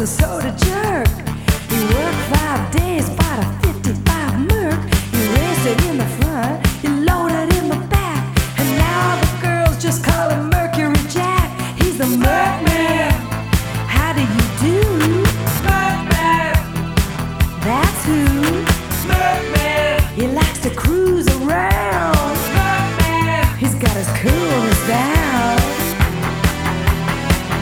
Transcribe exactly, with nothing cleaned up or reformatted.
a soda jerk. He worked five days, bought a fifty-five Merc. He raced it in the front, he loaded in the back, and now the girls just call him Mercury Jack. He's the Merc Man. How do you